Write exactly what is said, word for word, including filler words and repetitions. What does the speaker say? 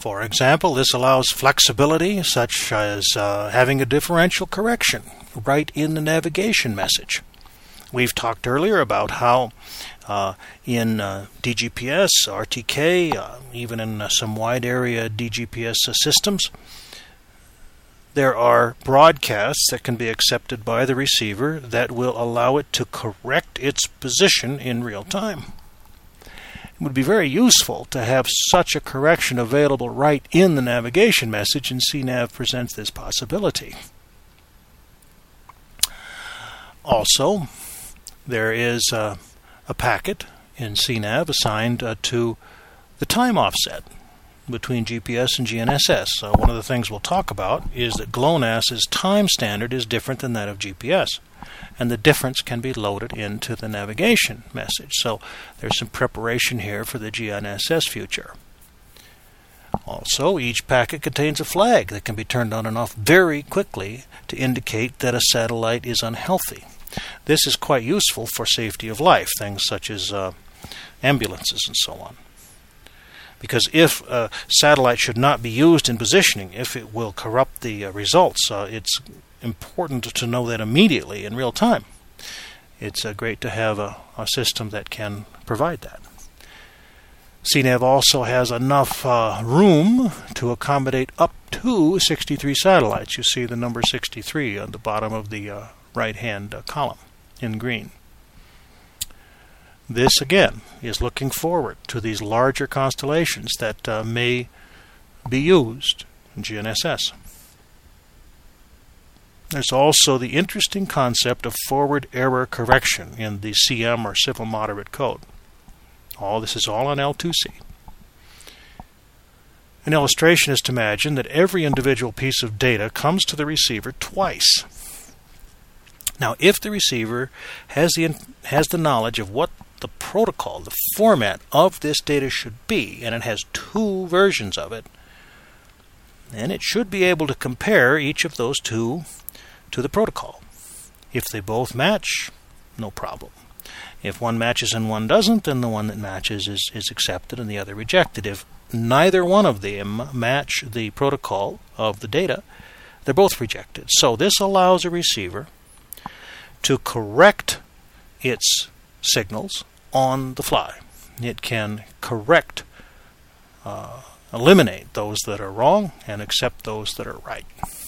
For example, this allows flexibility, such as uh, having a differential correction right in the navigation message. We've talked earlier about how uh, in uh, D G P S, R T K, uh, even in uh, some wide area D G P S uh, systems, there are broadcasts that can be accepted by the receiver that will allow it to correct its position in real time. It would be very useful to have such a correction available right in the navigation message, and C NAV presents this possibility. Also, there is uh, a packet in C NAV assigned uh, to the time offset between G P S and G N S S. So one of the things we'll talk about is that GLONASS's time standard is different than that of G P S, and the difference can be loaded into the navigation message. So there's some preparation here for the G N S S future. Also, each packet contains a flag that can be turned on and off very quickly to indicate that a satellite is unhealthy. This is quite useful for safety of life, things such as uh, ambulances and so on. Because if a satellite should not be used in positioning, if it will corrupt the uh, results, uh, it's important to know that immediately in real time. It's uh, great to have a, a system that can provide that. C NAV also has enough uh, room to accommodate up to sixty-three satellites. You see the number sixty-three on the bottom of the uh, right-hand uh, column in green. This, again, is looking forward to these larger constellations that uh, may be used in G N S S. There's also the interesting concept of forward error correction in the C M or civil moderate code. All this is all on L two C. An illustration is to imagine that every individual piece of data comes to the receiver twice. Now, if the receiver has the has the knowledge of what the protocol, the format of this data should be, and it has two versions of it, then it should be able to compare each of those two to the protocol. If they both match, no problem. If one matches and one doesn't, then the one that matches is, is accepted and the other rejected. If neither one of them match the protocol of the data, they're both rejected. So this allows a receiver to correct its signals on the fly. It can correct, uh, eliminate those that are wrong and accept those that are right.